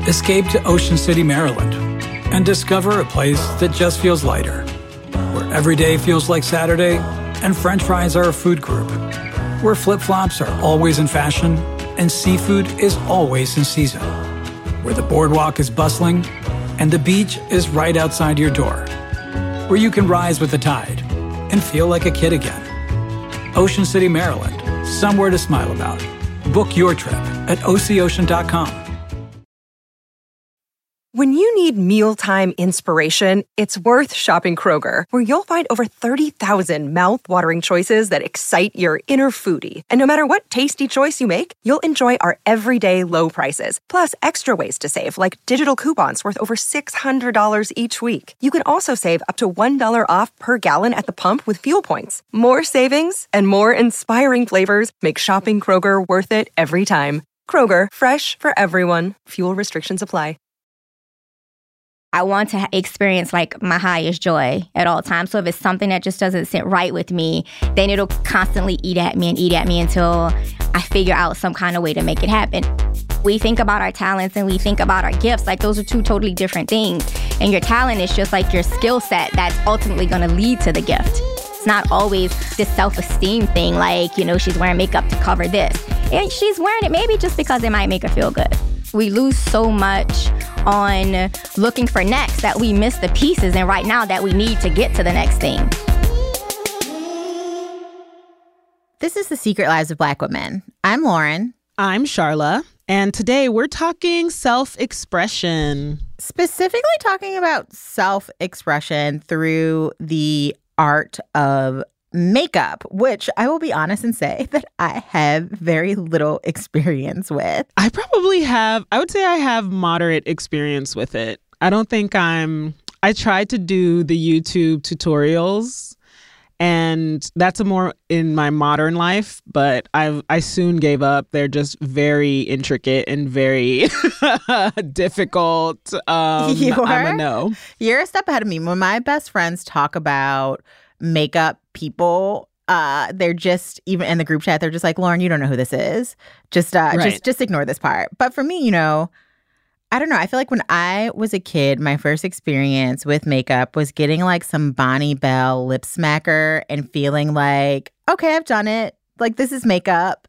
Escape to Ocean City, Maryland, and discover a place that just feels lighter, where every day feels like Saturday and French fries are a food group, where flip-flops are always in fashion and seafood is always in season, where the boardwalk is bustling and the beach is right outside your door, where you can rise with the tide and feel like a kid again. Ocean City, Maryland, somewhere to smile about. Book your trip at OCOcean.com. When you need mealtime inspiration, it's worth shopping Kroger, where you'll find over 30,000 mouth-watering choices that excite your inner foodie. And no matter what tasty choice you make, you'll enjoy our everyday low prices, plus extra ways to save, like digital coupons worth over $600 each week. You can also save up to $1 off per gallon at the pump with fuel points. More savings and more inspiring flavors make shopping Kroger worth it every time. Kroger, fresh for everyone. Fuel restrictions apply. I want to experience like my highest joy at all times. So if it's something that just doesn't sit right with me, then it'll constantly eat at me until I figure out some kind of way to make it happen. We think about our talents and we think about our gifts. Like those are two totally different things. And your talent is just like your skill set that's ultimately going to lead to the gift. It's not always this self-esteem thing like, you know, she's wearing makeup to cover this. And she's wearing it maybe just because it might make her feel good. We lose so much on looking for next that we miss the pieces and right now that we need to get to the next thing. This is The Secret Lives of Black Women. I'm Lauren. I'm Sharla. And today we're talking self-expression. Specifically talking about self-expression through the art of makeup, which I will be honest and say that I have very little experience with. I would say I have moderate experience with it. I don't think I tried to do the YouTube tutorials, and that's more in my modern life, but I soon gave up. They're just very intricate and very difficult. I'm a no. You're a step ahead of me. When my best friends talk about makeup people, they're just, even in the group chat, they're just like, Lauren, you don't know who this is. Just ignore this part. But for me, you know, I don't know. I feel like when I was a kid, my first experience with makeup was getting like some Bonnie Bell lip smacker and feeling like, okay, I've done it. Like, this is makeup.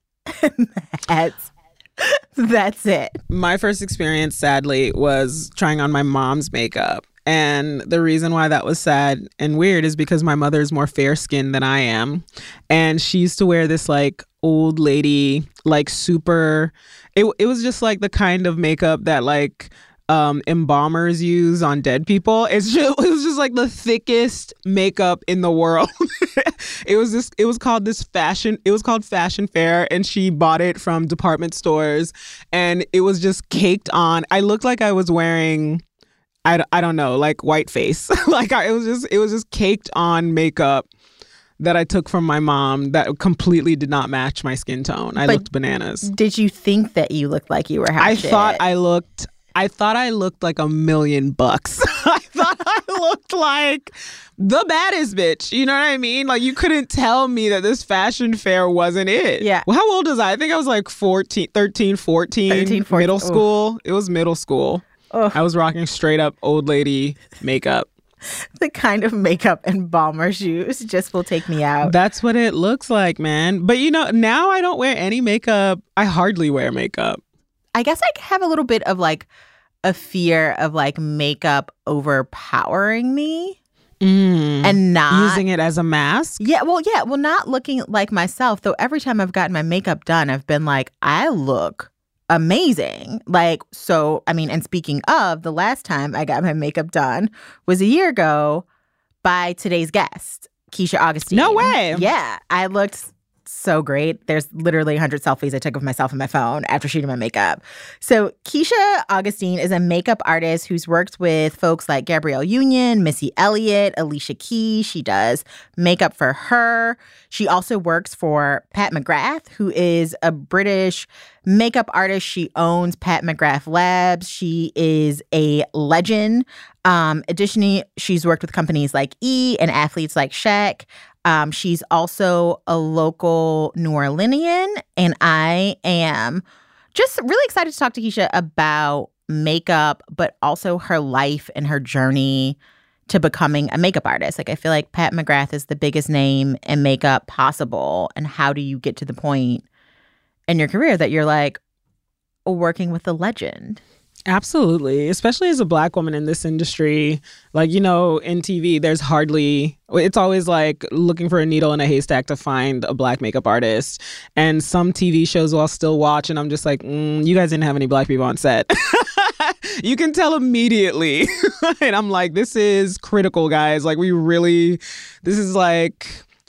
That's it. My first experience, sadly, was trying on my mom's makeup. And the reason why that was sad and weird is because my mother is more fair-skinned than I am. And she used to wear this like old lady, like super, it was just like the kind of makeup that like embalmers use on dead people. It was just like the thickest makeup in the world. It was called Fashion Fair, and she bought it from department stores, and it was just caked on. I looked like I was wearing, I don't know, like white face. Like it was just caked on makeup that I took from my mom that completely did not match my skin tone. I looked bananas. Did you think that you looked like you were half shit? I thought I looked like $1 million. I thought I looked like the baddest bitch. You know what I mean? Like, you couldn't tell me that this fashion fair wasn't it. Yeah. Well, how old was I? I think I was like 13, 14. Middle school. It was middle school. Ugh. I was rocking straight up old lady makeup. The kind of makeup embalmers use just will take me out. That's what it looks like, man. But you know, now I don't wear any makeup. I hardly wear makeup. I guess I have a little bit of like a fear of like makeup overpowering me and not using it as a mask. Well, not looking like myself. Though every time I've gotten my makeup done, I've been like, I look amazing. Like, so, I mean, and speaking of, the last time I got my makeup done was a year ago by today's guest, Keisha Augustine. No way. Yeah, I looked so great. There's literally 100 selfies I took of myself on my phone after shooting my makeup. So Keisha Augustine is a makeup artist who's worked with folks like Gabrielle Union, Missy Elliott, Alicia Keys. She does makeup for her. She also works for Pat McGrath, who is a British makeup artist. She owns Pat McGrath Labs. She is a legend. Additionally, she's worked with companies like E! And athletes like Shaq. She's also a local New Orleanian, and I am just really excited to talk to Keisha about makeup, but also her life and her journey to becoming a makeup artist. Like, I feel like Pat McGrath is the biggest name in makeup possible. And how do you get to the point in your career that you're like working with a legend? Absolutely. Especially as a Black woman in this industry, like, in TV, it's always like looking for a needle in a haystack to find a Black makeup artist. And some TV shows I'll still watch and I'm just like, you guys didn't have any Black people on set. You can tell immediately. And I'm like, this is critical, guys. Like, this is like,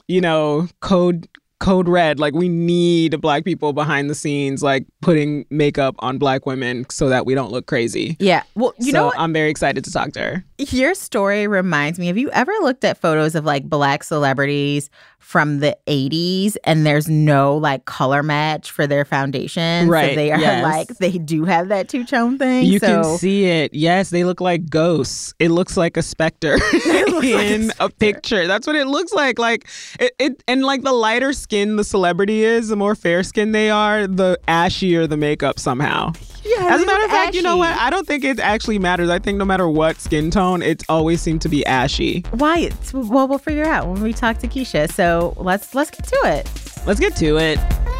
code red. Like, we need Black people behind the scenes, like putting makeup on Black women so that we don't look crazy. Yeah. Well, you know what? I'm very excited to talk to her. Your story reminds me, have you ever looked at photos of like Black celebrities from the 80s and there's no like color match for their foundation? Right. So they are like, they do have that two-tone thing. You can see it. Yes, they look like ghosts. It looks like a specter in a picture. That's what it looks like. Like it and like the lighter skin the celebrity is, the more fair skin they are, the ashier the makip somehow. Yeah, as a matter of fact, ashy. you know what? I don't think it actually matters. I think no matter what skin tone, it's always seemed to be ashy. Why? Well, we'll figure it out when we talk to Keisha. So let's get to it. Let's get to it.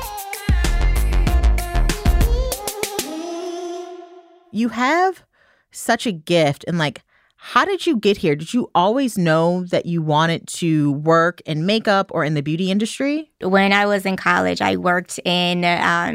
You have such a gift, and like, how did you get here? Did you always know that you wanted to work in makeup or in the beauty industry? When I was in college, I worked in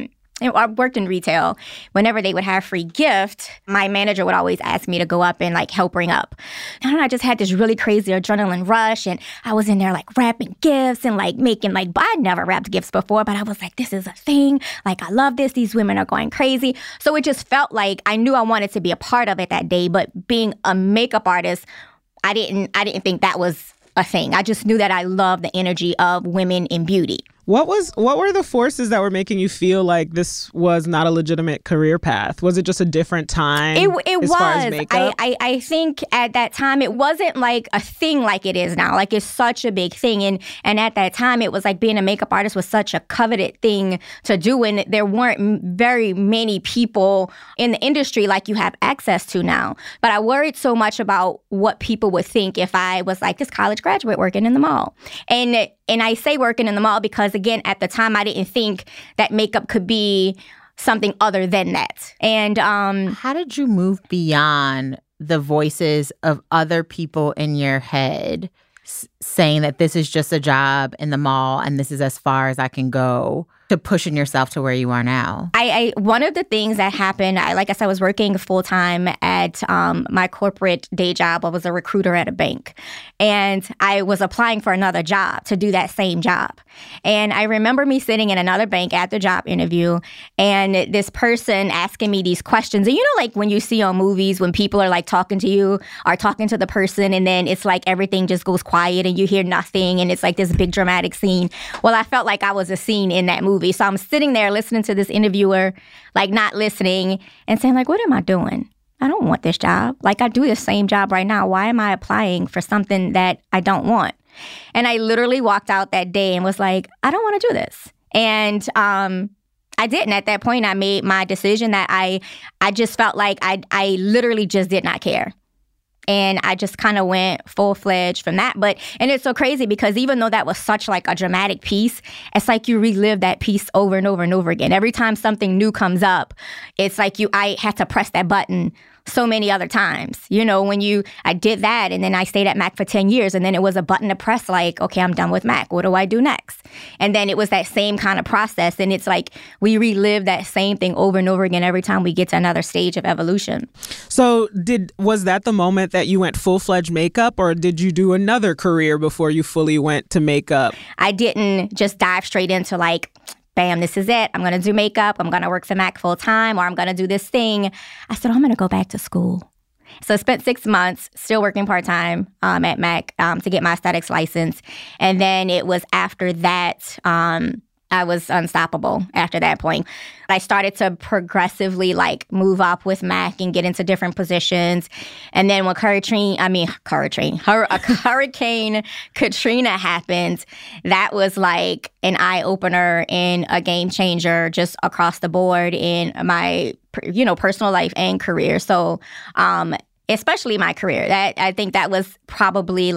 retail. Whenever they would have free gift, my manager would always ask me to go up and like help ring up. And I just had this really crazy adrenaline rush, and I was in there like wrapping gifts and like making like, I'd never wrapped gifts before, but I was like, this is a thing. Like, I love this. These women are going crazy. So it just felt like I knew I wanted to be a part of it that day. But being a makeup artist, I didn't think that was a thing. I just knew that I loved the energy of women in beauty. What were the forces that were making you feel like this was not a legitimate career path? Was it just a different time? It as was. Far as makeup? I think at that time it wasn't like a thing like it is now. Like, it's such a big thing. And at that time it was like being a makeup artist was such a coveted thing to do. And there weren't very many people in the industry like you have access to now. But I worried so much about what people would think if I was like this college graduate working in the mall. And I say working in the mall because, again, at the time, I didn't think that makeup could be something other than that. And how did you move beyond the voices of other people in your head saying that this is just a job in the mall and this is as far as I can go, to pushing yourself to where you are now? One of the things that happened, like I said, I was working full-time at my corporate day job. I was a recruiter at a bank. And I was applying for another job to do that same job. And I remember me sitting in another bank at the job interview and this person asking me these questions. And you know, like when you see on movies when people are like talking to you or talking to the person and then it's like everything just goes quiet and you hear nothing and it's like this big dramatic scene. Well, I felt like I was a scene in that movie. So I'm sitting there listening to this interviewer, like not listening and saying like, what am I doing? I don't want this job. Like, I do the same job right now. Why am I applying for something that I don't want? And I literally walked out that day and was like, I don't want to do this. And I didn't. At that point, I made my decision that I just felt like I literally just did not care. And I just kind of went full-fledged from that. And it's so crazy because even though that was such like a dramatic piece, it's like you relive that piece over and over and over again. Every time something new comes up, it's like I had to press that button so many other times. You know, I did that and then I stayed at Mac for 10 years and then it was a button to press like, okay, I'm done with Mac. What do I do next? And then it was that same kind of process. And it's like we relive that same thing over and over again every time we get to another stage of evolution. So was that the moment that you went full-fledged makeup or did you do another career before you fully went to makeup? I didn't just dive straight into like, bam, this is it. I'm going to do makeup. I'm going to work for Mac full time, or I'm going to do this thing. I said, I'm going to go back to school. So I spent 6 months still working part-time at Mac to get my aesthetics license. And then it was after that I was unstoppable after that point. I started to progressively move up with Mac and get into different positions. And then when Hurricane Katrina happened, that was like an eye-opener and a game changer just across the board in my, personal life and career. So, especially my career, I think that was probably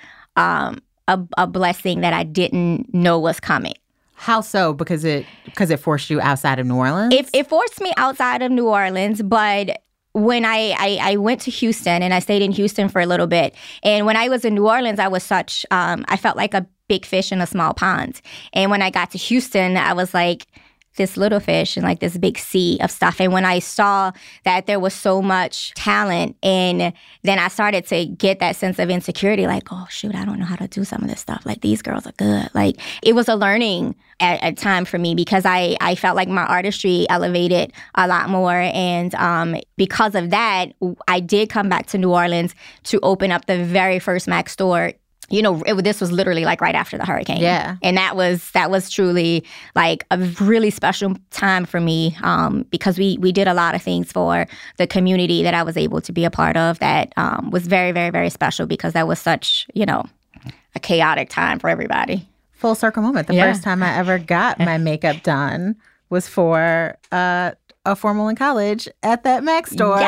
a blessing that I didn't know was coming. How so? Because it forced you outside of New Orleans? It forced me outside of New Orleans, but when I went to Houston, and I stayed in Houston for a little bit, and when I was in New Orleans, I was I felt like a big fish in a small pond. And when I got to Houston, I was like this little fish in this big sea of stuff. And when I saw that there was so much talent, and then I started to get that sense of insecurity, oh shoot, I don't know how to do some of this stuff. These girls are good. It was a learning at time for me, because I felt like my artistry elevated a lot more. And because of that, I did come back to New Orleans to open up the very first Mac store. This was literally right after the hurricane. Yeah. And that was truly a really special time for me, because we did a lot of things for the community that I was able to be a part of that was very, very, very special, because that was such, a chaotic time for everybody. Full circle moment. The first time I ever got my makeup done was for a formal in college at that Mac store.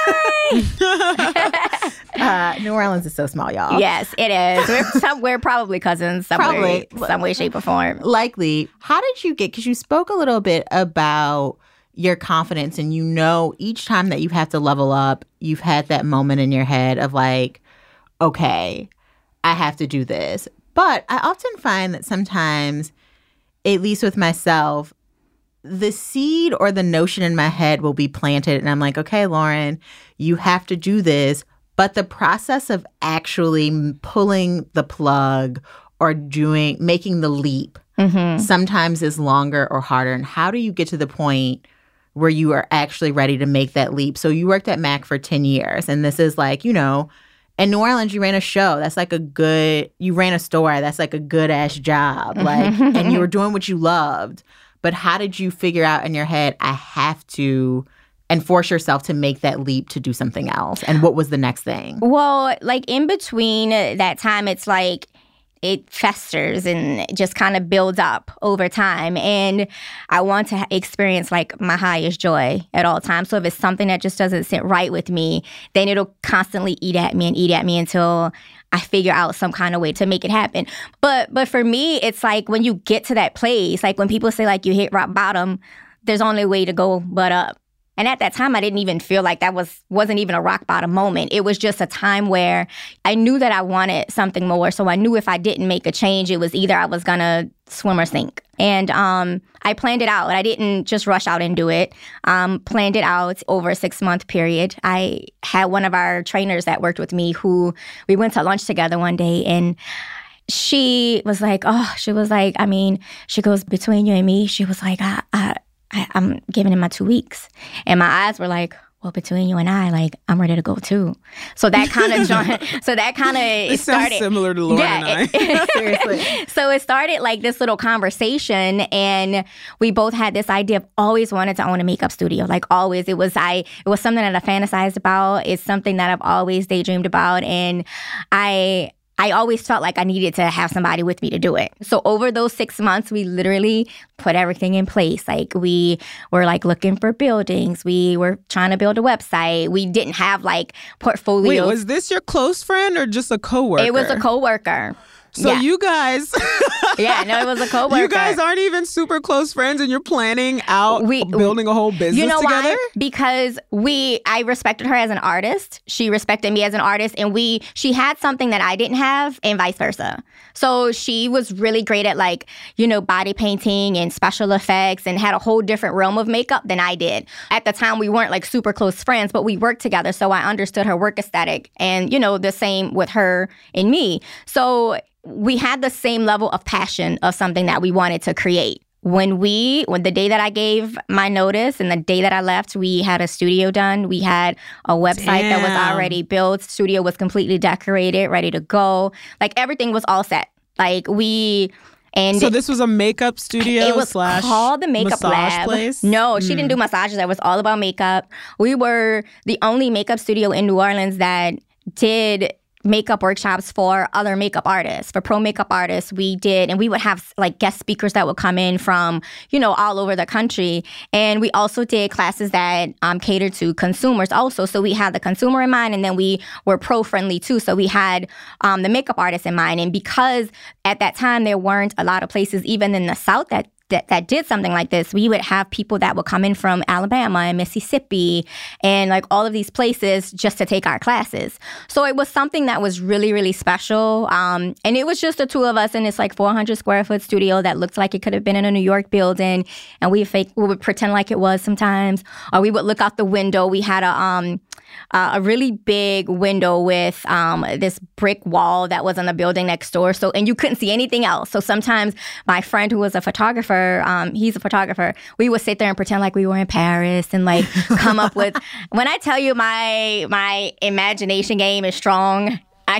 New Orleans is so small, y'all. Yes, it is. We're probably cousins, some way, shape, or form. Likely. How did you because you spoke a little bit about your confidence, and each time that you have to level up, you've had that moment in your head of okay, I have to do this. But I often find that sometimes, at least with myself, the seed or the notion in my head will be planted, and I'm like, okay, Lauren, you have to do this. But the process of actually pulling the plug or making the leap sometimes is longer or harder. And how do you get to the point where you are actually ready to make that leap? So you worked at Mac for 10 years, and this is in New Orleans, you ran a show. That's you ran a store. That's a good-ass job. And you were doing what you loved. But how did you figure out in your head, I have to, and force yourself to make that leap to do something else? And what was the next thing? Well, in between that time, it's it festers and just kind of builds up over time. And I want to experience my highest joy at all times. So if it's something that just doesn't sit right with me, then it'll constantly eat at me until I figure out some kind of way to make it happen. But for me, it's when you get to that place, when people say you hit rock bottom, there's only a way to go but up. And at that time, I didn't even feel like that wasn't even a rock bottom moment. It was just a time where I knew that I wanted something more. So I knew if I didn't make a change, it was either I was going to swim or sink. And I planned it out. I didn't just rush out and do it. Planned it out over a 6-month period. I had one of our trainers that worked with me who we went to lunch together one day, and she was she goes, between you and me, she was I'm giving him my 2 weeks. And my eyes were well, between you and I, I'm ready to go too. So that kind of it started similar to Lauren and I. Seriously. So it started this little conversation, and we both had this idea of always wanted to own a makeup studio. Always. It was something that I fantasized about. It's something that I've always daydreamed about, and I always felt like I needed to have somebody with me to do it. So over those 6 months, we literally put everything in place. We were looking for buildings. We were trying to build a website. We didn't have portfolios. Wait, was this your close friend or just a coworker? It was a coworker. So you guys... it was a coworker. You guys aren't even super close friends, and you're planning out building a whole business together? Why? Because I respected her as an artist. She respected me as an artist, and she had something that I didn't have, and vice versa. So she was really great at body painting and special effects, and had a whole different realm of makeup than I did. At the time, we weren't super close friends, but we worked together, so I understood her work aesthetic, and the same with her and me. So we had the same level of passion of something that we wanted to create. When the day that I gave my notice and the day that I left, we had a studio done. We had a website that was already built. Studio was completely decorated, ready to go. Everything was all set. And so this was a makeup studio. It was called the Makeup Lab. Place? No, she didn't do massages. That was all about makeup. We were the only makeup studio in New Orleans that did makeup workshops for other makeup artists, for pro makeup artists. We did, and we would have like guest speakers that would come in from, all over the country. And we also did classes that catered to consumers also. So we had the consumer in mind, and then we were pro friendly too. So we had the makeup artists in mind. And because at that time there weren't a lot of places, even in the South, that did something like this, we would have people that would come in from Alabama and Mississippi and like all of these places just to take our classes. So it was something that was really, really special. And it was just the two of us in this like 400 square foot studio that looked like it could have been in a New York building. And we would pretend like it was sometimes, or we would look out the window. We had a really big window with this brick wall that was on the building next door. So, and you couldn't see anything else. So sometimes my friend who was a photographer, he's a photographer, we would sit there and pretend like we were in Paris and like come up with, when I tell you my imagination game is strong, I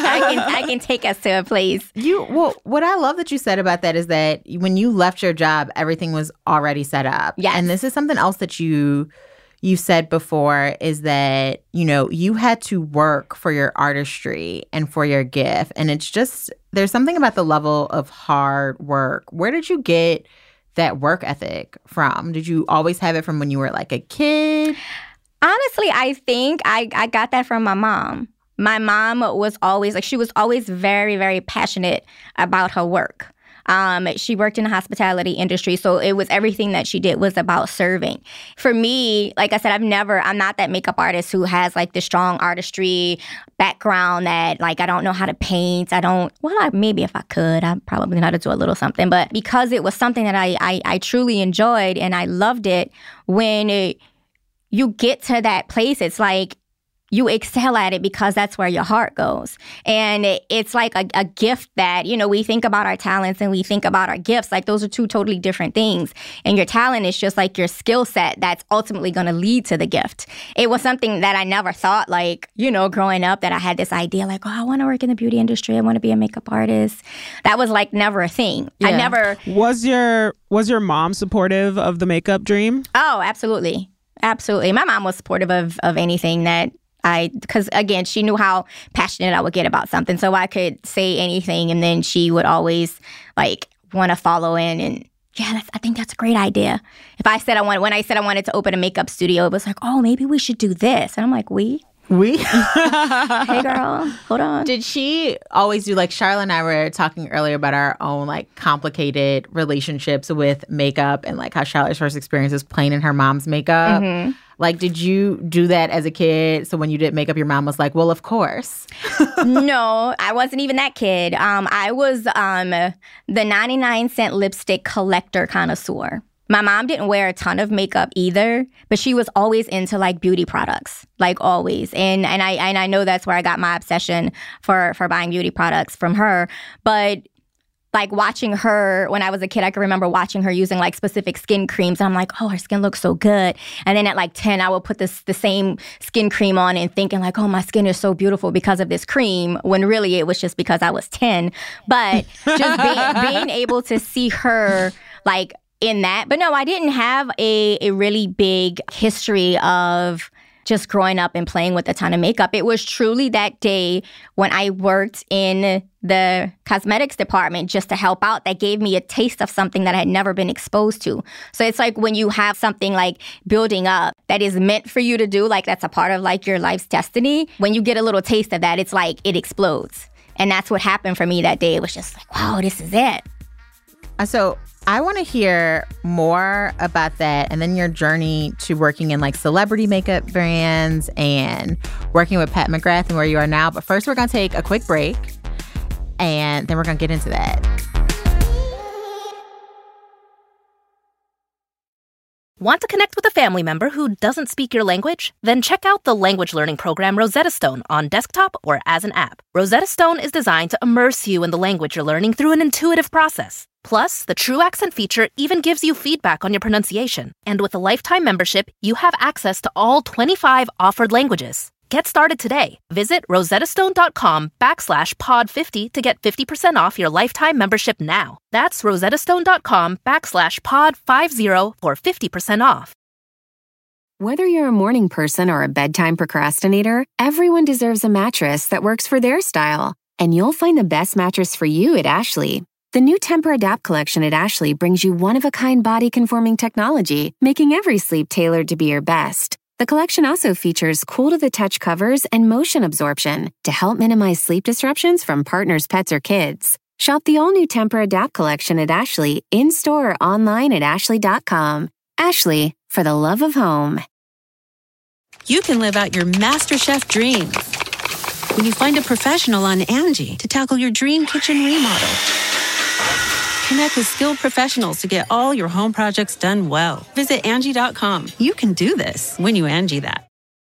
can take us to a place. What I love that you said about that is that when you left your job, everything was already set up. Yes. And this is something else that you said before, is that, you had to work for your artistry and for your gift. And it's just, there's something about the level of hard work. Where did you get that work ethic from? Did you always have it from when you were like a kid? Honestly, I think I got that from my mom. My mom was always, she was always very, very passionate about her work. She worked in the hospitality industry, so it was everything that she did was about serving. For me, like I said, I'm not that makeup artist who has like the strong artistry background that like I don't know how to paint. Maybe if I could, I'd probably know how to do a little something. But because it was something that I truly enjoyed and I loved it, when you get to that place, it's like, you excel at it because that's where your heart goes. And it's like a gift that, we think about our talents and we think about our gifts. Like those are two totally different things. And your talent is just like your skill set that's ultimately going to lead to the gift. It was something that I never thought, like, growing up, that I had this idea like, oh, I want to work in the beauty industry. I want to be a makeup artist. That was like never a thing. Yeah. I never. Was your mom supportive of the makeup dream? Oh, absolutely. Absolutely. My mom was supportive of anything that because again, she knew how passionate I would get about something. So I could say anything and then she would always like want to follow in and I think that's a great idea. When I said I wanted to open a makeup studio, it was like, oh, maybe we should do this. And I'm like, we? Hey girl, hold on. Did she always do, like Charlotte and I were talking earlier about our own like complicated relationships with makeup and like how Charlotte's first experience was playing in her mom's makeup. Mm-hmm. Like, did you do that as a kid? So when you did makeup, your mom was like, well, of course. No, I wasn't even that kid. I was the 99-cent lipstick collector connoisseur. My mom didn't wear a ton of makeup either, but she was always into like beauty products, like always. And I know that's where I got my obsession for buying beauty products from her. But like watching her when I was a kid, I can remember watching her using like specific skin creams. And I'm like, oh, her skin looks so good. And then at like 10, I would put the same skin cream on and thinking like, oh, my skin is so beautiful because of this cream, when really it was just because I was 10. But just being able to see her like in that. But no, I didn't have a really big history of just growing up and playing with a ton of makeup. It was truly that day when I worked in the cosmetics department just to help out that gave me a taste of something that I had never been exposed to. So it's like when you have something like building up that is meant for you to do, like that's a part of like your life's destiny. When you get a little taste of that, it's like it explodes. And that's what happened for me that day. It was just like, wow, this is it. So I want to hear more about that and then your journey to working in like celebrity makeup brands and working with Pat McGrath and where you are now. But first, we're going to take a quick break and then we're going to get into that. Want to connect with a family member who doesn't speak your language? Then check out the language learning program Rosetta Stone on desktop or as an app. Rosetta Stone is designed to immerse you in the language you're learning through an intuitive process. Plus, the True Accent feature even gives you feedback on your pronunciation. And with a lifetime membership, you have access to all 25 offered languages. Get started today. Visit rosettastone.com/pod50 to get 50% off your lifetime membership now. That's rosettastone.com/pod50 for 50% off. Whether you're a morning person or a bedtime procrastinator, everyone deserves a mattress that works for their style. And you'll find the best mattress for you at Ashley. The new Temper-Adapt collection at Ashley brings you one-of-a-kind body-conforming technology, making every sleep tailored to be your best. The collection also features cool-to-the-touch covers and motion absorption to help minimize sleep disruptions from partners, pets, or kids. Shop the all-new Temper-Adapt collection at Ashley, in-store or online at ashley.com. Ashley, for the love of home. You can live out your MasterChef dreams when you find a professional on Angie to tackle your dream kitchen remodel. Connect with skilled professionals to get all your home projects done well. Visit Angie.com. You can do this when you Angie that.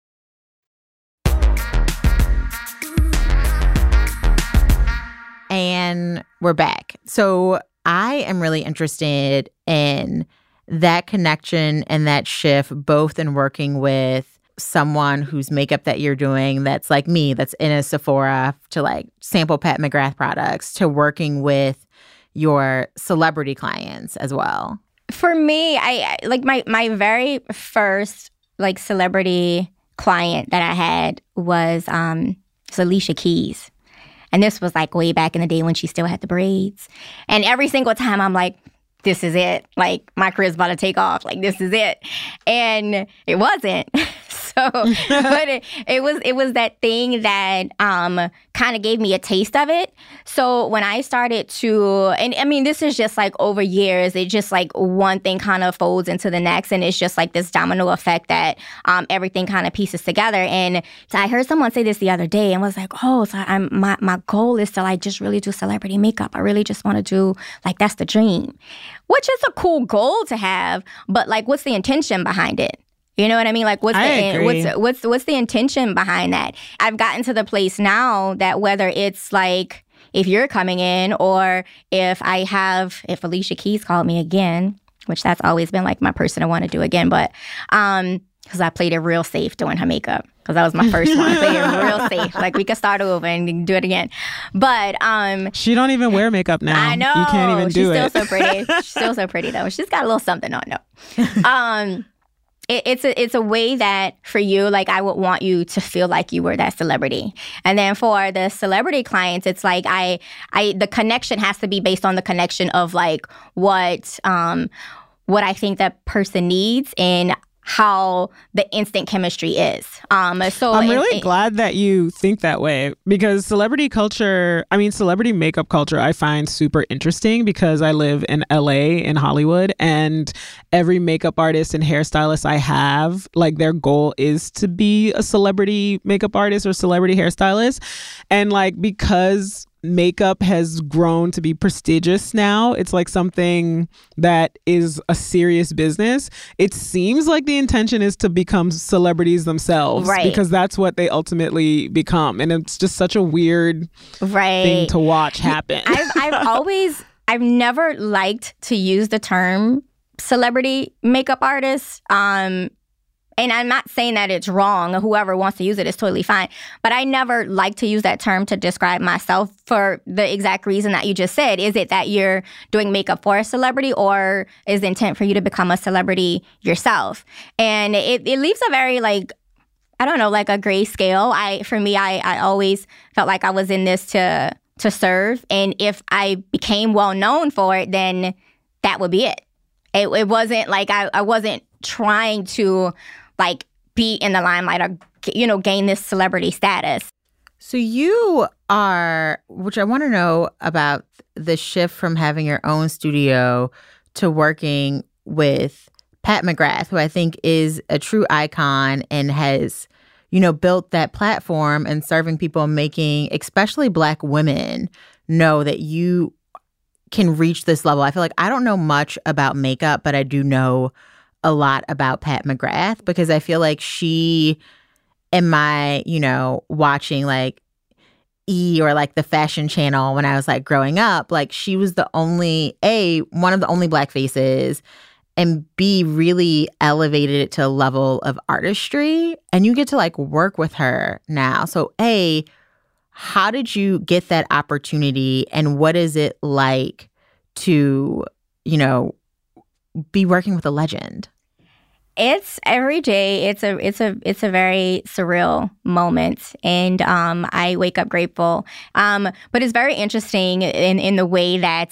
And we're back. So I am really interested in that connection and that shift, both in working with someone whose makeup that you're doing that's like me, that's in a Sephora, to like sample Pat McGrath products, to working with your celebrity clients as well. For me, I like my very first like celebrity client that I had was Alicia Keys. And this was like way back in the day when she still had the braids. And every single time I'm like, this is it. Like, my career's about to take off. Like, this is it. And it wasn't. So, but it was that thing that kind of gave me a taste of it. So when I started to, and I mean, this is just like over years, it just like one thing kind of folds into the next. And it's just like this domino effect that everything kind of pieces together. And so I heard someone say this the other day and was like, oh, so my goal is to like just really do celebrity makeup. I really just want to do, like, that's the dream. Which is a cool goal to have, but like, what's the intention behind it? You know what I mean? Like, what's the intention behind that? I've gotten to the place now that whether it's like if you're coming in or if Alicia Keys called me again, which that's always been like my person I want to do again, but because I played it real safe doing her makeup. Because that was my first one. I played it real safe. Like, we could start over and do it again. But she don't even wear makeup now. I know. You can't even do it. She's still so pretty. She's still so pretty, though. She's got a little something on, though. It's a way that for you, like, I would want you to feel like you were that celebrity. And then for the celebrity clients, it's like the connection has to be based on the connection of like what I think that person needs and how the instant chemistry is. So I'm really glad that you think that way, because celebrity makeup culture, I find super interesting because I live in LA, in Hollywood, and every makeup artist and hairstylist I have, like, their goal is to be a celebrity makeup artist or celebrity hairstylist. And like, because makeup has grown to be prestigious now, it's like something that is a serious business. It seems like the intention is to become celebrities themselves, right? Because that's what they ultimately become, and it's just such a weird thing to watch happen. I've never liked to use the term celebrity makeup artist. And I'm not saying that it's wrong. Whoever wants to use it is totally fine. But I never like to use that term to describe myself for the exact reason that you just said. Is it that you're doing makeup for a celebrity, or is the intent for you to become a celebrity yourself? And it leaves a very, like, I don't know, like a gray scale. For me, I always felt like I was in this to serve. And if I became well known for it, then that would be it. It wasn't like I wasn't trying to like be in the limelight or, you know, gain this celebrity status. So you are, which I want to know about the shift from having your own studio to working with Pat McGrath, who I think is a true icon and has, you know, built that platform and serving people, making especially Black women know that you can reach this level. I feel like I don't know much about makeup, but I do know a lot about Pat McGrath, because I feel like she, in my, you know, watching like E! Or like the Fashion Channel when I was like growing up, like she was one of the only Black faces and B, really elevated it to a level of artistry. And you get to like work with her now. So A, how did you get that opportunity, and what is it like to, you know, be working with a legend? It's every day. It's a very surreal moment, and I wake up grateful. But it's very interesting in the way that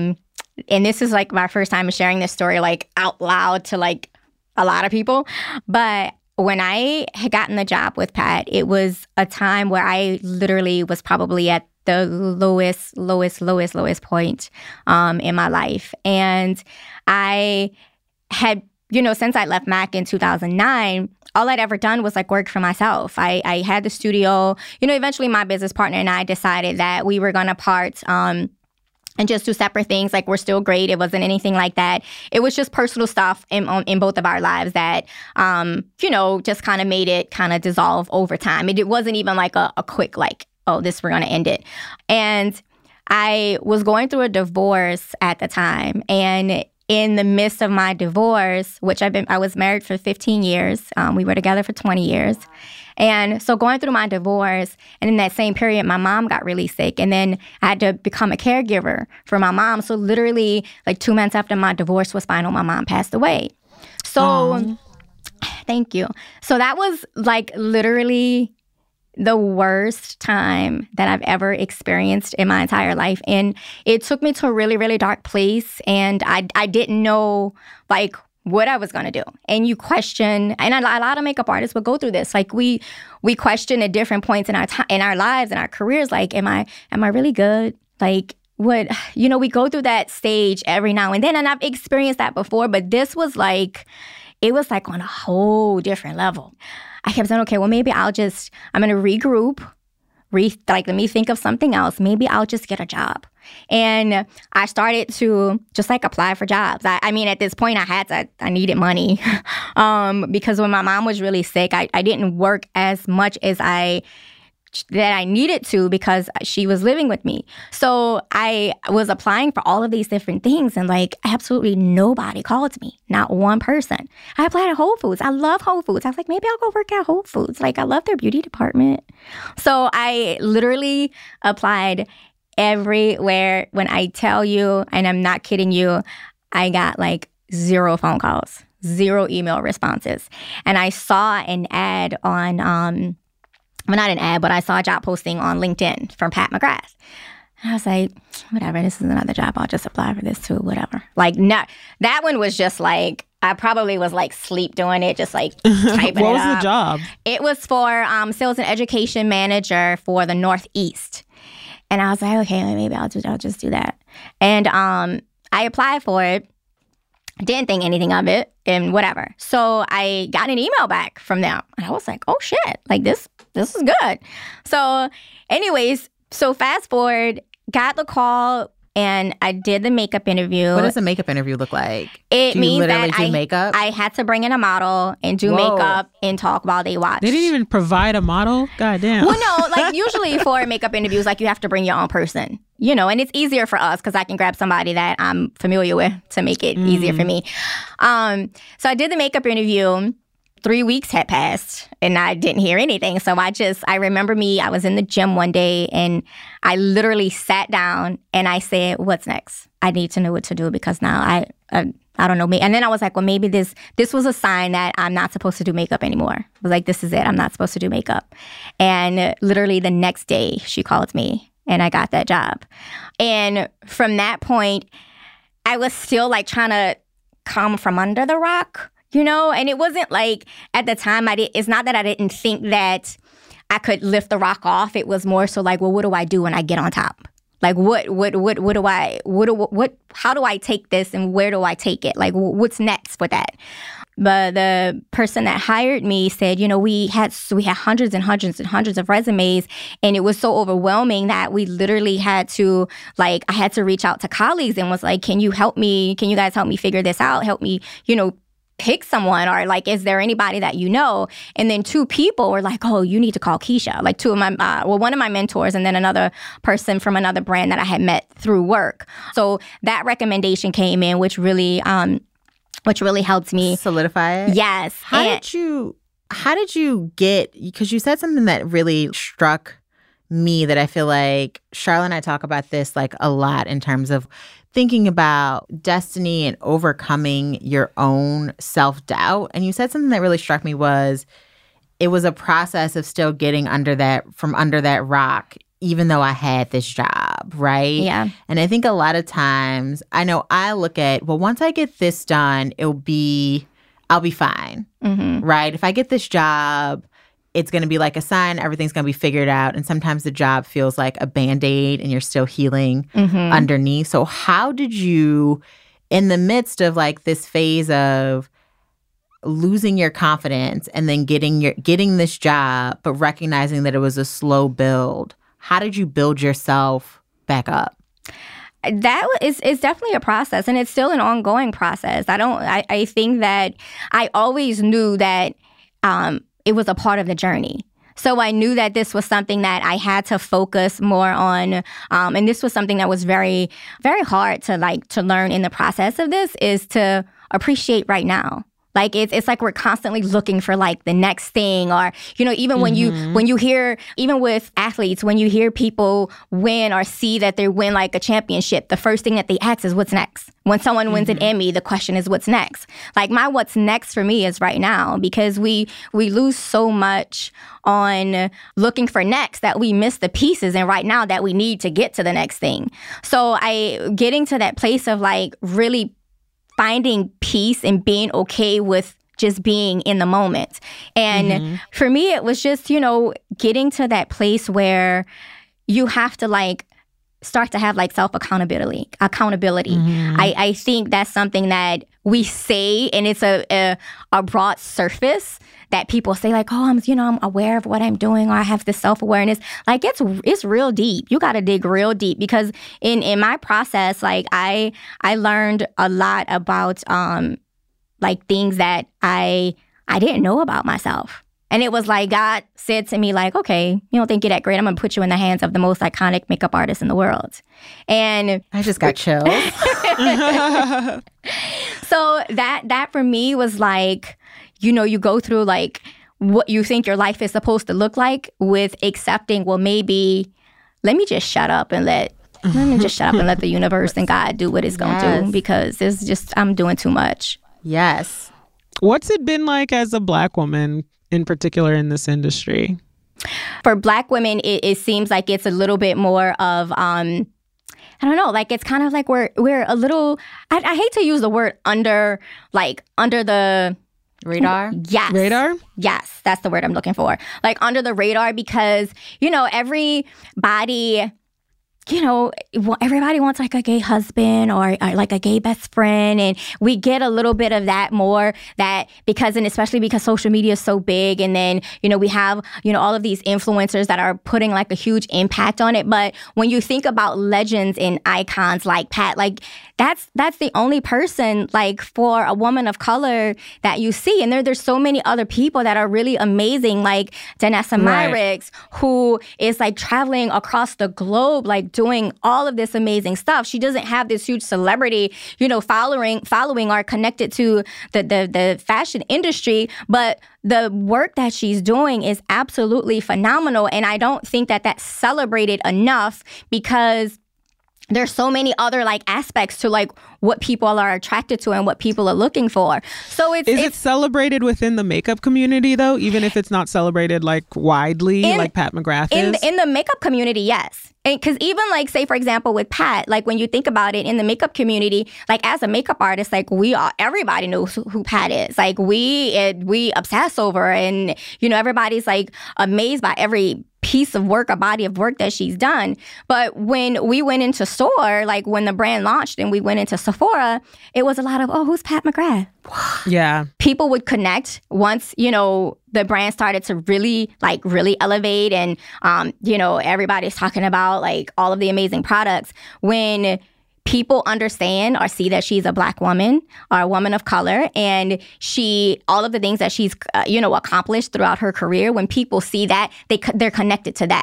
and this is like my first time sharing this story like out loud to like a lot of people. But when I had gotten the job with Pat, it was a time where I literally was probably at the lowest point in my life, and I had, you know, since I left Mac in 2009, all I'd ever done was like work for myself. I had the studio. You know, eventually my business partner and I decided that we were going to part and just do separate things. Like, we're still great. It wasn't anything like that. It was just personal stuff in both of our lives that, you know, just kind of made it kind of dissolve over time. It wasn't even like a quick like, oh, we're going to end it. And I was going through a divorce at the time, and in the midst of my divorce, which I was married for 15 years. We were together for 20 years. And so going through my divorce, and in that same period, my mom got really sick. And then I had to become a caregiver for my mom. So literally like 2 months after my divorce was final, my mom passed away. So thank you. So that was like literally the worst time that I've ever experienced in my entire life. And it took me to a really, really dark place. And I didn't know like what I was going to do. And you question, and a lot of makeup artists will go through this. Like we question at different points in our lives and our careers. Like, am I really good? Like, what, you know, we go through that stage every now and then. And I've experienced that before, but this was like, it was like on a whole different level. I kept saying, okay, well, maybe I'm going to regroup, let me think of something else. Maybe I'll just get a job. And I started to just like apply for jobs. I mean, at this point, I needed money because when my mom was really sick, I didn't work as much as I needed to because she was living with me. So I was applying for all of these different things, and like absolutely nobody called me, not one person. I applied at Whole Foods. I love Whole Foods. I was like, maybe I'll go work at Whole Foods. Like, I love their beauty department. So I literally applied everywhere. When I tell you, and I'm not kidding you, I got like 0 phone calls, 0 email responses. And I saw an ad on well, not an ad, but I saw a job posting on LinkedIn from Pat McGrath. And I was like, whatever, this is another job. I'll just apply for this too, whatever. Like, no, that one was just like, I probably was like sleep doing it, just like typing it up. What was the job? It was for sales and education manager for the Northeast. And I was like, okay, maybe I'll just do that. And I applied for it. Didn't think anything of it and whatever. So I got an email back from them. And I was like, oh shit, like this is good. So anyways, so fast forward, got the call and I did the makeup interview. What does a makeup interview look like? It means that makeup? I had to bring in a model and do makeup and talk while they watch. They didn't even provide a model? Goddamn. Well, no, like usually for makeup interviews, like you have to bring your own person, you know, and it's easier for us because I can grab somebody that I'm familiar with to make it easier for me. So I did the makeup interview. 3 weeks had passed and I didn't hear anything. So I remember I was in the gym one day and I literally sat down and I said, what's next? I need to know what to do because now I don't know. And then I was like, well, maybe this was a sign that I'm not supposed to do makeup anymore. I was like, this is it. I'm not supposed to do makeup. And literally the next day she called me and I got that job. And from that point, I was still like trying to come from under the rock. You know, and it wasn't like at the time it's not that I didn't think that I could lift the rock off. It was more so like, well, what do I do when I get on top? Like, how do I take this and where do I take it? Like, what's next for that? But the person that hired me said, you know, we had hundreds and hundreds and hundreds of resumes, and it was so overwhelming that we literally had to, like, I had to reach out to colleagues and was like, can you guys help me figure this out? Help me, you know, pick someone, or like, is there anybody that you know? And then 2 people were like, oh, you need to call Keisha. Like 2 of my, one of my mentors and then another person from another brand that I had met through work. So that recommendation came in, which really which really helped me solidify it. Yes. How did you get, because you said something that really struck me that I feel like Charlotte and I talk about this like a lot in terms of thinking about destiny and overcoming your own self-doubt. And you said something that really struck me was it was a process of still getting under that rock, even though I had this job, right? Yeah. And I think a lot of times, I know I look at, well, once I get this done, I'll be fine, right? If I get this job, it's going to be like a sign, everything's going to be figured out. And sometimes the job feels like a Band-Aid and you're still healing underneath. So how did you, in the midst of like this phase of losing your confidence and then getting this job, but recognizing that it was a slow build, how did you build yourself back up? That is definitely a process, and it's still an ongoing process. I think that I always knew that it was a part of the journey. So I knew that this was something that I had to focus more on, and this was something that was very, very hard to learn in the process of this, is to appreciate right now. Like it's like we're constantly looking for like the next thing, or even when you hear, even with athletes, when you hear people win or see that they win like a championship, the first thing that they ask is what's next. When someone wins an Emmy, the question is what's next. Like my what's next for me is right now, because we lose so much on looking for next that we miss the pieces and right now that we need to get to the next thing. So getting to that place of like really finding peace and being okay with just being in the moment. And for me, it was just, getting to that place where you have to like start to have like self-accountability. I think that's something that we say, and it's a broad surface that people say like, oh, I'm aware of what I'm doing, or I have this self-awareness. Like it's real deep. You got to dig real deep, because in my process, like I learned a lot about like things that I didn't know about myself. And it was like God said to me, like, okay, you don't think you're that great. I'm going to put you in the hands of the most iconic makeup artist in the world. And I just got chills. So that for me was like, you go through like what you think your life is supposed to look like, with accepting, well, maybe let me just shut up and let the universe and God do what it's going to do, because it's just, I'm doing too much. Yes. What's it been like as a Black woman, in particular in this industry? For Black women, it seems like it's a little bit more of, I don't know, like it's kind of like we're a little, I hate to use the word under the radar? Yes. Radar? Yes, that's the word I'm looking for. Like under the radar, because, everybody, everybody wants like a gay husband or like a gay best friend. And we get a little bit of that more, that because, and especially because social media is so big. And then, we have, all of these influencers that are putting like a huge impact on it. But when you think about legends and icons like Pat, like that's the only person like for a woman of color that you see. And there's so many other people that are really amazing, like Danessa Myricks, who is like traveling across the globe, like doing all of this amazing stuff. She doesn't have this huge celebrity, following or connected to the fashion industry, but the work that she's doing is absolutely phenomenal. And I don't think that that's celebrated enough, because there's so many other like aspects to like what people are attracted to and what people are looking for. So is it celebrated within the makeup community though, even if it's not celebrated like widely, like Pat McGrath is? In the makeup community, yes. Because even like, say, for example, with Pat, like when you think about it in the makeup community, like as a makeup artist, like everybody knows who Pat is. Like we obsess over, and, everybody's like amazed by every piece of work, a body of work that she's done. But when we went into store, like when the brand launched and we went into Sephora, it was a lot of, oh, who's Pat McGrath? Yeah. People would connect once, the brand started to really elevate, and, everybody's talking about like all of the amazing products. When people understand or see that she's a Black woman or a woman of color, and all of the things that she's, accomplished throughout her career, when people see that, they're connected to that.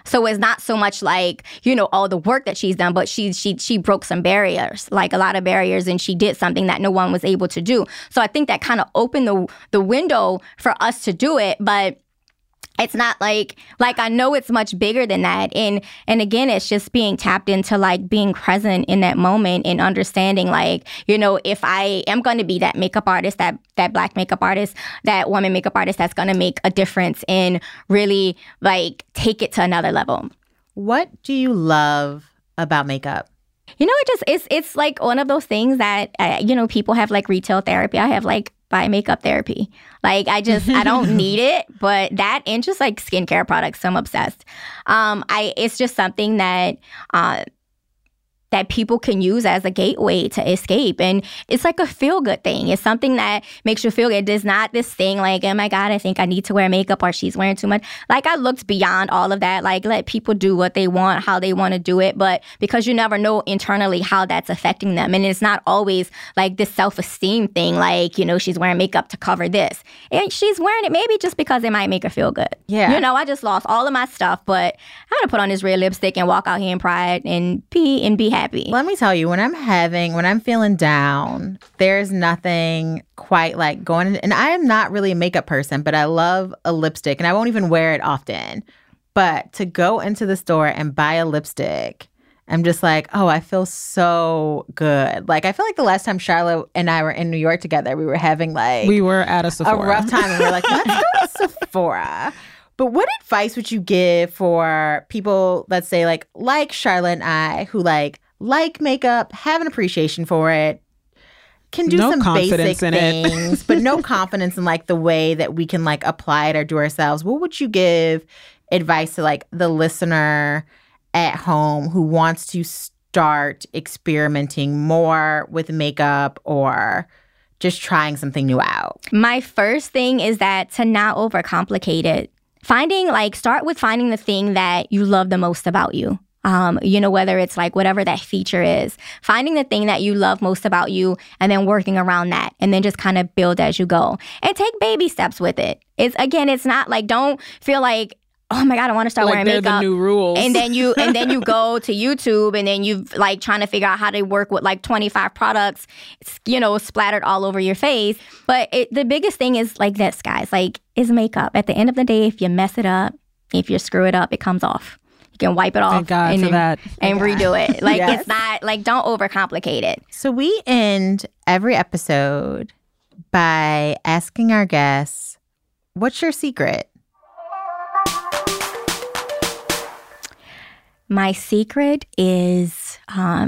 So it's not so much like, all the work that she's done, but she broke some barriers, like a lot of barriers, and she did something that no one was able to do. So I think that kind of opened the window for us to do it, but it's not like I know it's much bigger than that. And again, it's just being tapped into like being present in that moment and understanding like, if I am going to be that makeup artist, that Black makeup artist, that woman makeup artist that's going to make a difference and really like take it to another level. What do you love about makeup? It's like one of those things that, people have like retail therapy. I have like buy makeup therapy. Like I don't need it, but that and just like skincare products, so I'm obsessed. It's just something that people can use as a gateway to escape. And it's like a feel-good thing. It's something that makes you feel good. It's not this thing like, oh my God, I think I need to wear makeup or she's wearing too much. Like I looked beyond all of that. Like let people do what they want, how they want to do it. But because you never know internally how that's affecting them. And it's not always like this self-esteem thing. Like, she's wearing makeup to cover this. And she's wearing it maybe just because it might make her feel good. Yeah. I just lost all of my stuff, but I had to put on this red lipstick and walk out here in pride and be happy. Let me tell you, when I'm feeling down, there's nothing quite like going in. And I am not really a makeup person, but I love a lipstick and I won't even wear it often. But to go into the store and buy a lipstick, I'm just like, oh, I feel so good. Like, I feel like the last time Charlotte and I were in New York together, we were having like... We were at a Sephora. A rough time. And we were like, let's go to Sephora. But what advice would you give for people, let's say, like Charlotte and I, who like makeup, have an appreciation for it, can do some basic things, but no confidence in like the way that we can like apply it or do ourselves? What would you give advice to like the listener at home who wants to start experimenting more with makeup or just trying something new out? My first thing is that to not overcomplicate it. Start with finding the thing that you love the most about you. Whether it's like whatever that feature is, finding the thing that you love most about you and then working around that and then just kind of build as you go and take baby steps with it. It's not like, don't feel like, oh my God, I want to start wearing makeup. They're the new rules. And then you go to YouTube and then you like trying to figure out how to work with like 25 products, splattered all over your face. But the biggest thing is like this, guys, like is makeup. At the end of the day, if you mess it up, if you screw it up, it comes off. You can wipe it off. Thank God for that. And redo it. Like It's not like, don't overcomplicate it. So we end every episode by asking our guests, what's your secret? My secret is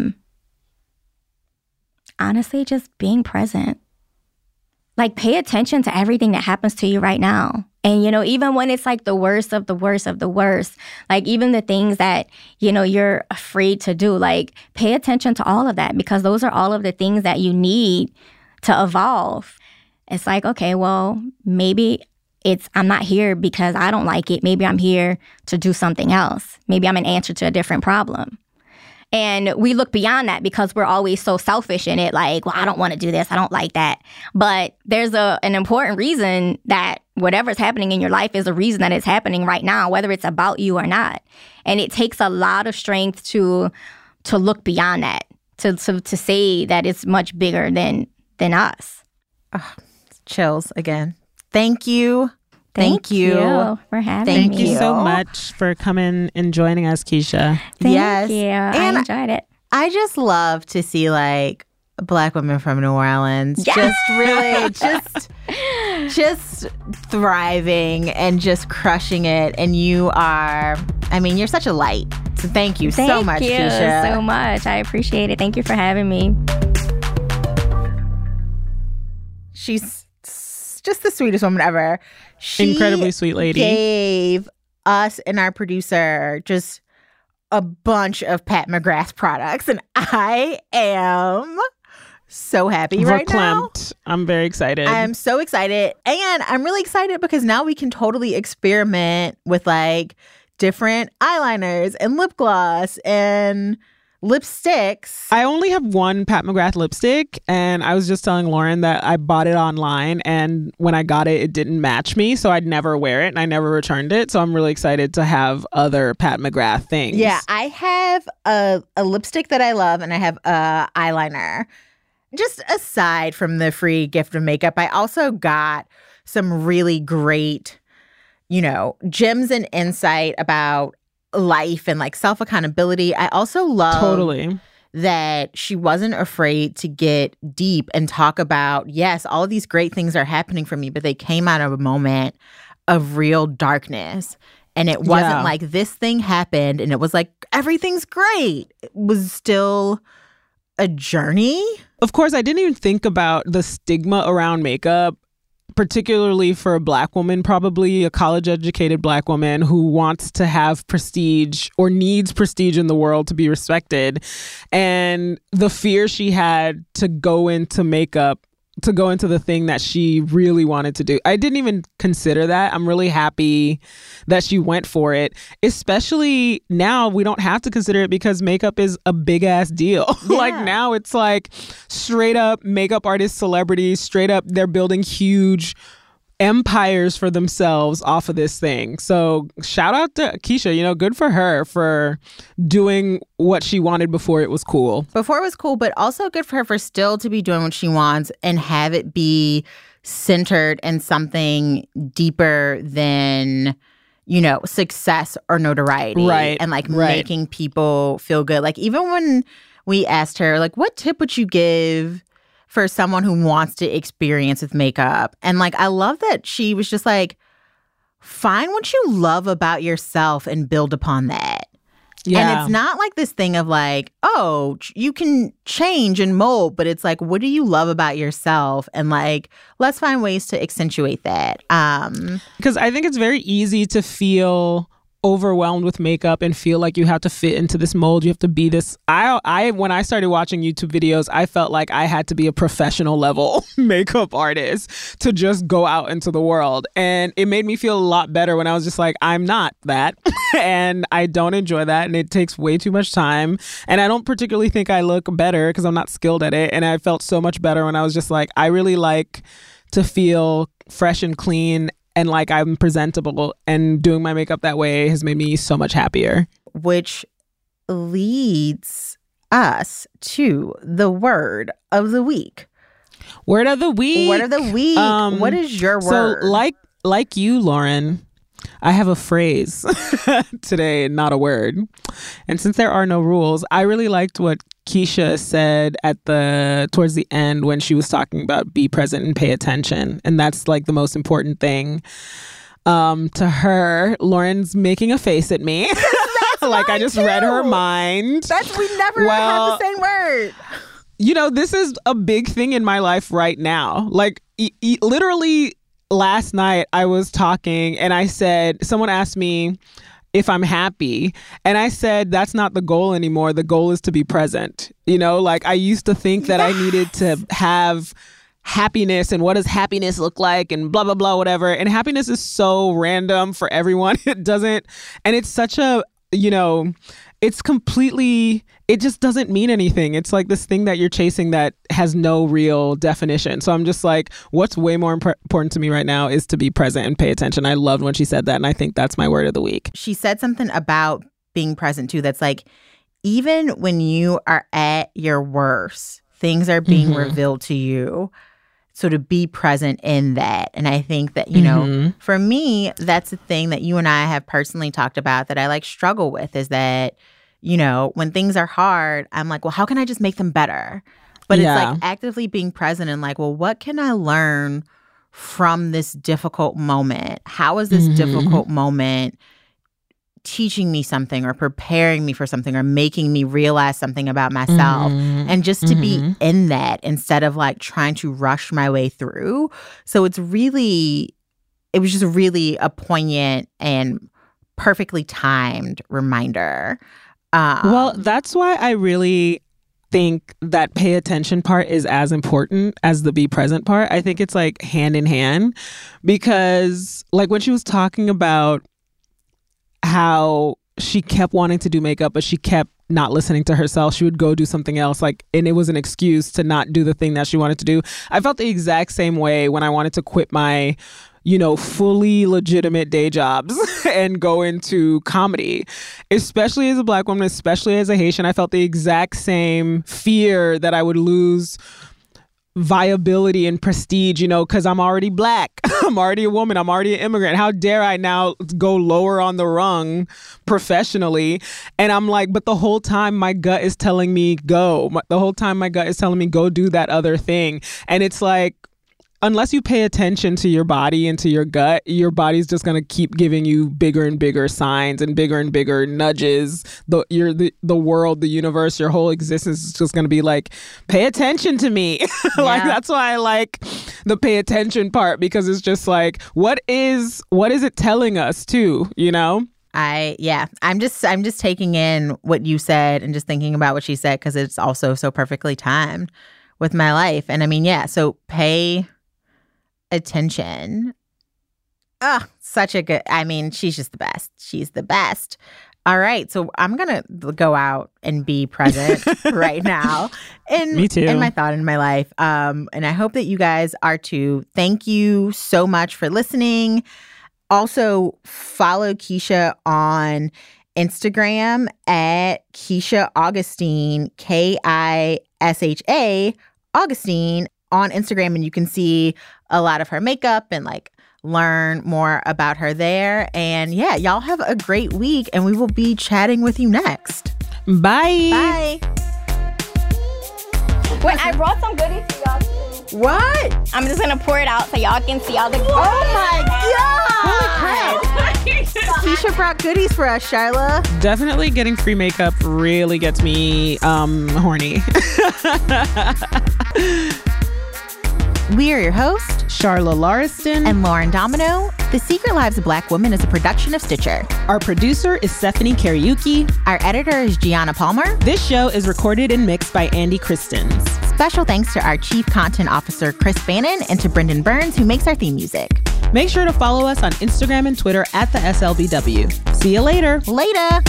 honestly just being present. Like pay attention to everything that happens to you right now. And, even when it's like the worst of the worst of the worst, like even the things that, you're afraid to do, like pay attention to all of that because those are all of the things that you need to evolve. It's like, okay, well, maybe I'm not here because I don't like it. Maybe I'm here to do something else. Maybe I'm an answer to a different problem. And we look beyond that because we're always so selfish in it. Like, well, I don't want to do this. I don't like that. But there's an important reason that whatever's happening in your life is a reason that it's happening right now, whether it's about you or not. And it takes a lot of strength to look beyond that, to say that it's much bigger than us. Oh, chills again. Thank you. Thank you for having me. Thank you so much for coming and joining us, Keisha. Thank you. I enjoyed it. I just love to see like Black women from New Orleans just really just thriving and just crushing it. And you're such a light. So thank you so much, Keisha. Thank you so much. I appreciate it. Thank you for having me. She's just the sweetest woman ever. She incredibly sweet lady. Gave us and our producer just a bunch of Pat McGrath products, and I am so happy right now. I'm very excited. I'm so excited, and I'm really excited because now we can totally experiment with like different eyeliners and lip gloss and Lipsticks. I only have one Pat McGrath lipstick, and I was just telling Lauren that I bought it online, and when I got it, it didn't match me, so I'd never wear it, and I never returned it. So I'm really excited to have other Pat McGrath things. Yeah, I have a lipstick that I love, and I have a eyeliner. Just aside from the free gift of makeup, I also got some really great, gems and insight about life and like self-accountability. I also love that she wasn't afraid to get deep and talk about, yes, all of these great things are happening for me, but they came out of a moment of real darkness. And it wasn't like this thing happened and it was like everything's great. It was still a journey. Of course, I didn't even think about the stigma around makeup, particularly for a Black woman, probably a college-educated Black woman who wants to have prestige or needs prestige in the world to be respected. And the fear she had to go into makeup, to go into the thing that she really wanted to do. I didn't even consider that. I'm really happy that she went for it, especially now we don't have to consider it because makeup is a big ass deal. Yeah. Like now it's like straight up makeup artists, celebrities, straight up they're building huge empires for themselves off of this thing. So shout out to Keisha, good for her for doing what she wanted before it was cool. Before it was cool, but also good for her for still to be doing what she wants and have it be centered in something deeper than, success or notoriety. Right. And making people feel good. Like even when we asked her, like, what tip would you give for someone who wants to experience with makeup? And I love that she was just like, find what you love about yourself and build upon that. Yeah. And it's not like this thing of like, oh, you can change and mold, but it's like, what do you love about yourself? And let's find ways to accentuate that. Because I think it's very easy to feel overwhelmed with makeup and feel like you have to fit into this mold. You have to be this. I when I started watching YouTube videos, I felt like I had to be a professional level makeup artist to just go out into the world. And it made me feel a lot better when I was just like, I'm not that. And I don't enjoy that. And it takes way too much time. And I don't particularly think I look better because I'm not skilled at it. And I felt so much better when I was just like, I really like to feel fresh and clean and like I'm presentable, and doing my makeup that way has made me so much happier. Which leads us to the word of the week. Word of the week. Word of the week. What is your word? So like you, Lauren, I have a phrase today, not a word. And since there are no rules, I really liked what Keisha said towards the end when she was talking about be present and pay attention. And that's like the most important thing. To her, Lauren's making a face at me. Like I just read her mind. We never have the same word. This is a big thing in my life right now. Like literally last night I was talking and I said, someone asked me if I'm happy. And I said, that's not the goal anymore. The goal is to be present. I used to think that I needed to have happiness and what does happiness look like and blah, blah, blah, whatever. And happiness is so random for everyone. It doesn't. And it's such a, it's completely, it just doesn't mean anything. It's like this thing that you're chasing that has no real definition. So I'm just like, what's way more important to me right now is to be present and pay attention. I loved when she said that. And I think that's my word of the week. She said something about being present too. That's like, even when you are at your worst, things are being revealed to you. So to be present in that. And I think that, for me, that's the thing that you and I have personally talked about that I struggle with is that, when things are hard, I'm like, well, how can I just make them better? But it's like actively being present and like, well, what can I learn from this difficult moment? How is this difficult moment teaching me something or preparing me for something or making me realize something about myself? And just to be in that instead of trying to rush my way through. So it was just really a poignant and perfectly timed reminder. Well, that's why I really think that pay attention part is as important as the be present part. I think it's hand in hand because when she was talking about how she kept wanting to do makeup, but she kept not listening to herself. She would go do something else, like, and it was an excuse to not do the thing that she wanted to do. I felt the exact same way when I wanted to quit my, fully legitimate day jobs and go into comedy, especially as a Black woman, especially as a Haitian. I felt the exact same fear that I would lose viability and prestige, because I'm already Black. I'm already a woman. I'm already an immigrant. How dare I now go lower on the rung professionally? And I'm like, but the whole time my gut is telling me go. The whole time my gut is telling me go do that other thing. And it's like, unless you pay attention to your body and to your gut, your body's just going to keep giving you bigger and bigger signs and bigger nudges. The world, the universe, your whole existence is just going to be like, pay attention to me. Like, that's why I like the pay attention part, because it's just like, what is it telling us too, I'm just taking in what you said and just thinking about what she said, because it's also so perfectly timed with my life. And I mean, so pay attention. Such a good, she's just the best. She's the best. All right, so I'm gonna go out and be present right now. Me too. In my thought in my life. And I hope that you guys are too. Thank you so much for listening. Also, follow Keisha on Instagram at Keisha Augustine, Kisha Augustine on Instagram, and you can see a lot of her makeup and learn more about her there. And y'all have a great week, and we will be chatting with you next. Bye. Wait, I brought some goodies for y'all too. What? I'm just gonna pour it out so y'all can see all the goodies. Oh my God! Holy crap! Keisha brought goodies for us, Shyla. Definitely getting free makeup really gets me horny. We are your hosts, Sharla Lauriston and Lauren Domino. The Secret Lives of Black Women is a production of Stitcher. Our producer is Stephanie Kariuki. Our editor is Gianna Palmer. This show is recorded and mixed by Andy Christens. Special thanks to our Chief Content Officer, Chris Bannon, and to Brendan Burns, who makes our theme music. Make sure to follow us on Instagram and Twitter at the SLBW. See you later. Later.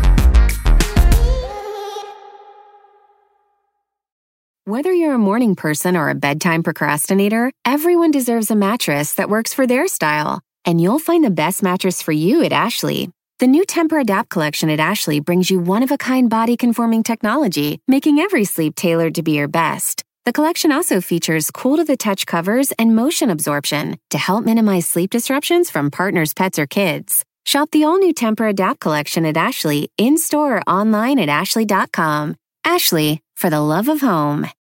Whether you're a morning person or a bedtime procrastinator, everyone deserves a mattress that works for their style. And you'll find the best mattress for you at Ashley. The new Tempur-Adapt collection at Ashley brings you one-of-a-kind body-conforming technology, making every sleep tailored to be your best. The collection also features cool-to-the-touch covers and motion absorption to help minimize sleep disruptions from partners, pets, or kids. Shop the all-new Tempur-Adapt collection at Ashley, in-store or online at ashley.com. Ashley, for the love of home.